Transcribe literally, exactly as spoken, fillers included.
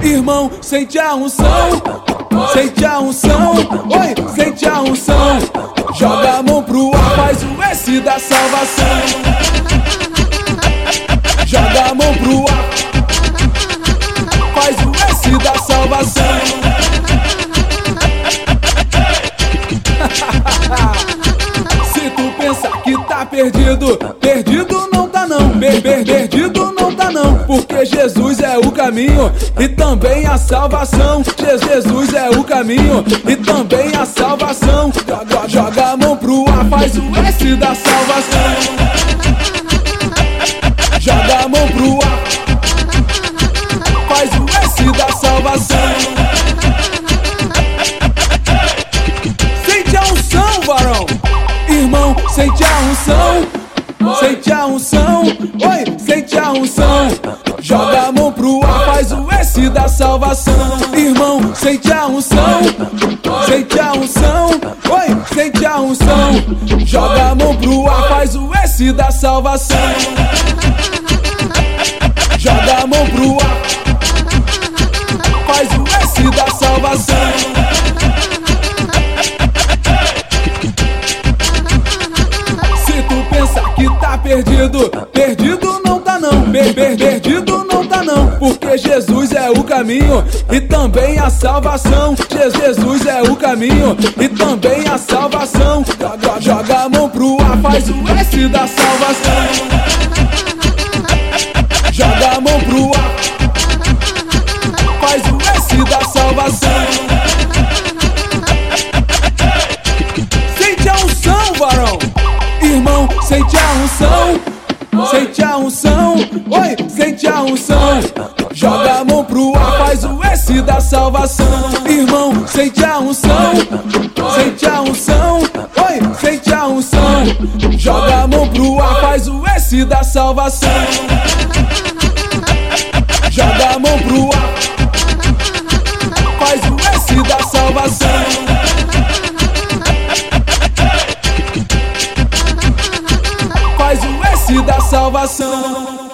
Irmão, sente a unção, sente a unção, oi, sente a unção. Joga a mão pro ar, faz o S da salvação. Joga a mão pro ar, faz o S da salvação. Se tu pensa que tá perdido, perdido não tá não, per per perdido não tá não, porque Jesus é o caminho e também a salvação. Jesus é o caminho e também a salvação. Joga, joga a mão pro ar, faz o S da salvação. Joga a mão pro ar, faz o S da salvação. Sente a unção, varão. Irmão, sente a unção, sente a unção, oi, sente a unção. Joga a mão pro ar, faz o S da salvação. Irmão, sente a unção, sente a unção, oi, sente a unção. Joga a mão pro ar, faz o S da salvação. Joga a mão pro ar, faz o S da salvação. Se tu pensa que tá perdido, perdido não tá não, per per perdido não tá não, porque Jesus é o caminho e também a salvação. Jesus é o caminho e também a salvação. Joga, joga a mão pro ar, faz o S da salvação. Joga a mão pro ar, faz o S da salvação. Sente a unção, varão. Irmão, sente a unção, sente a unção, oi, sente a unção. Joga a mão pro ar, faz o S da salvação. Irmão, sente a unção, sente a unção, oi, sente a unção. Joga a mão pro ar, faz o S da salvação. Joga a mão pro ar, faz o S da salvação. Faz o S da salvação.